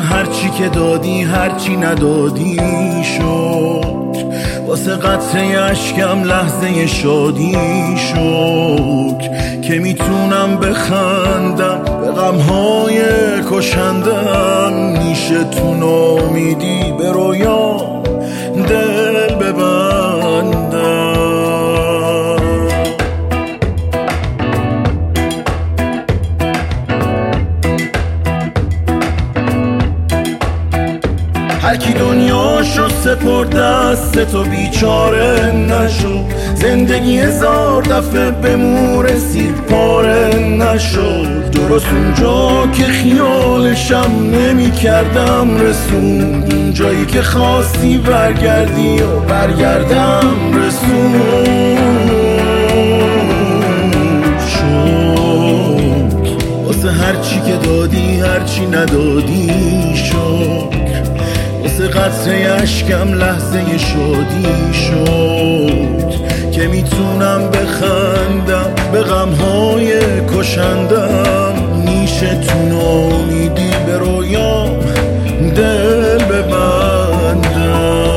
هرچی که دادی هرچی ندادی شد، واسه قطره اشکم لحظه شادی شد که میتونم بخندم به غمهای کشندم. میشه تو نامیدی به رویا دل ببندم. هرکی دنیاشو سپرد دست تو بیچاره نشو، زندگی هزار دفعه به مو رسید پاره نشو. درست اونجا که خیالشم نمی کردم رسون، اونجایی که خواستی برگردی و برگردم رسون شد. واسه هرچی که دادی هرچی ندادی شد، واسه قطره اشکم لحظه شادی شد که میتونم بخندم به غمهای کشندم. میشه تو نامیدی به رویام دل ببندم.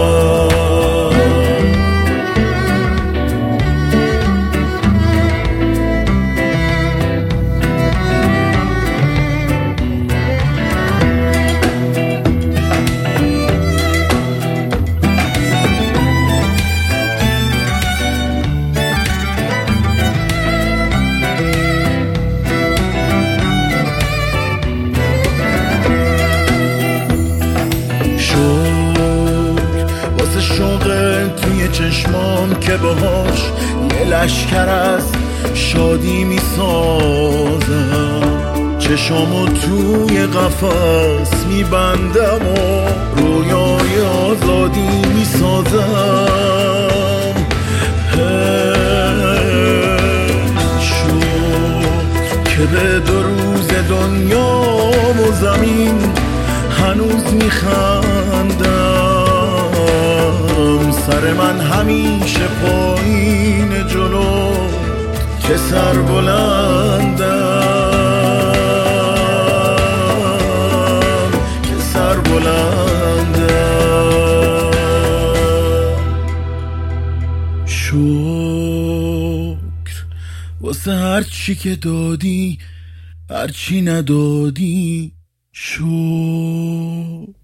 شوق توی چشمام که باهاش یه لشکر از شادی میسازم، چشامو توی قفس میبندم و رویای آزادی میسازم. شد که به 2 روز دنیا و زمین هنوز میخندم. سر من همیشه پایین جلو که سر بلندم، که سر بلندم. شکر واسه هرچی که دادی هرچی ندادی شکر.